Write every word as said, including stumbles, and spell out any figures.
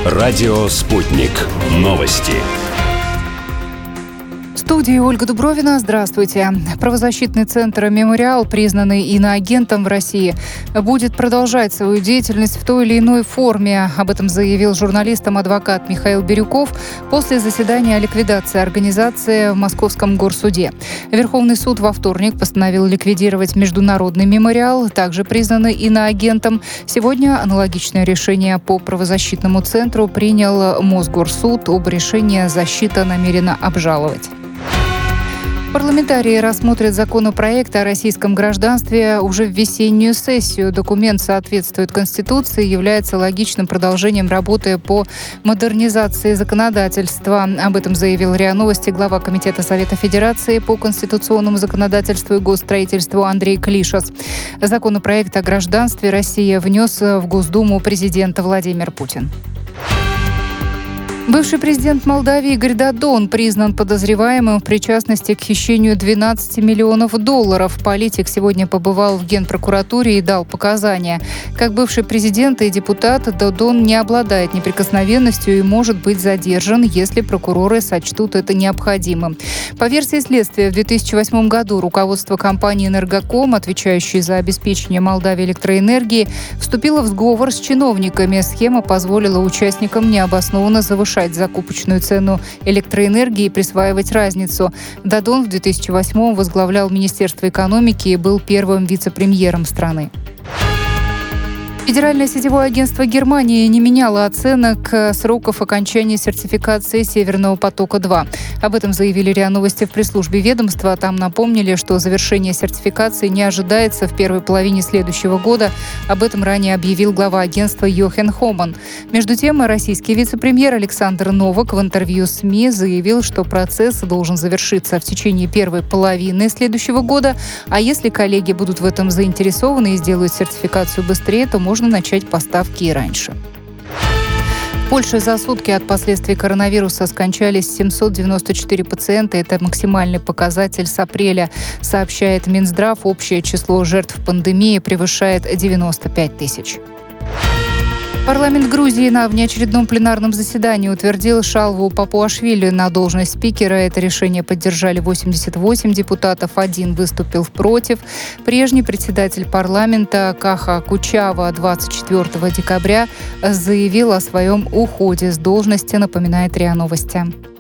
Радио «Спутник». Новости. В студии Ольга Дубровина. Здравствуйте. Правозащитный центр «Мемориал», признанный иноагентом в России, будет продолжать свою деятельность в той или иной форме. Об этом заявил журналистам адвокат Михаил Бирюков после заседания о ликвидации организации в Московском горсуде. Верховный суд во вторник постановил ликвидировать Международный мемориал, также признанный иноагентом. Сегодня аналогичное решение по правозащитному центру принял Мосгорсуд. Об решении защита намерена обжаловать. Парламентарии рассмотрят законопроект о российском гражданстве уже в весеннюю сессию. Документ соответствует Конституции и является логичным продолжением работы по модернизации законодательства. Об этом заявил РИА Новости глава Комитета Совета Федерации по конституционному законодательству и госстроительству Андрей Клишас. Законопроект о гражданстве Россия внес в Госдуму президент Владимир Путин. Бывший президент Молдавии Игорь Додон признан подозреваемым в причастности к хищению двенадцати миллионов долларов. Политик сегодня побывал в Генпрокуратуре и дал показания. Как бывший президент и депутат, Додон не обладает неприкосновенностью и может быть задержан, если прокуроры сочтут это необходимым. По версии следствия, в две тысячи восьмом году руководство компании «Энергоком», отвечающей за обеспечение Молдавии электроэнергией, вступило в сговор с чиновниками. Схема позволила участникам необоснованно завышать закупочную цену электроэнергии и присваивать разницу. Додон в две тысячи восьмом возглавлял Министерство экономики и был первым вице-премьером страны. Федеральное сетевое агентство Германии не меняло оценок сроков окончания сертификации «Северного потока-два». Об этом заявили РИА Новости в пресс-службе ведомства. Там напомнили, что завершение сертификации не ожидается в первой половине следующего года. Об этом ранее объявил глава агентства Йохен Хоман. Между тем, российский вице-премьер Александр Новак в интервью СМИ заявил, что процесс должен завершиться в течение первой половины следующего года. А если коллеги будут в этом заинтересованы и сделают сертификацию быстрее, то можно можно начать поставки и раньше. В Польше за сутки от последствий коронавируса скончались семьсот девяносто четыре пациента. Это максимальный показатель с апреля, сообщает Минздрав. Общее число жертв пандемии превышает девяносто пять тысяч. Парламент Грузии на внеочередном пленарном заседании утвердил Шалву Папуашвили на должность спикера. Это решение поддержали восемьдесят восемь депутатов, один выступил против. Прежний председатель парламента Каха Кучава двадцать четвёртого декабря заявил о своем уходе с должности, напоминает РИА Новости.